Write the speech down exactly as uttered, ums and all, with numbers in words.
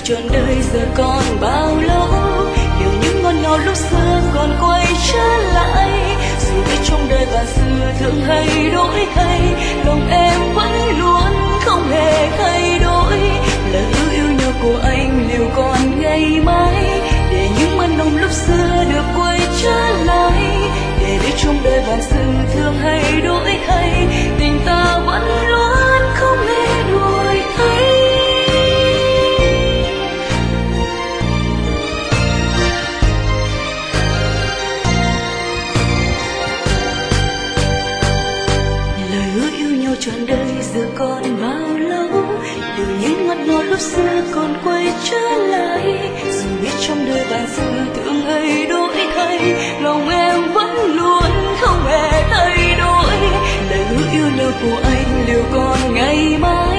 trọn đời giờ còn bao lâu, điều những ngon ngào lúc xưa còn quay trở lại. Dù biết trong đời vạn sự thường hay đổi thay, lòng em vẫn luôn không hề thay đổi. Lời hứa yêu nhau của anh liệu còn ngày mai, để những mơ nồng lúc xưa được quay trở lại. Để biết trong đời vạn sự thường hay đổi thay, tình ta vẫn luôn không hề đổi thay. Trọn đời giờ còn bao lâu, điều những ngọt ngào lúc xưa còn quay trở lại. Dù biết trong đời vạn sự thường hay đổi thay, lòng em vẫn luôn không hề thay đổi. Lời hứa yêu nhau của anh liệu còn ngày mai,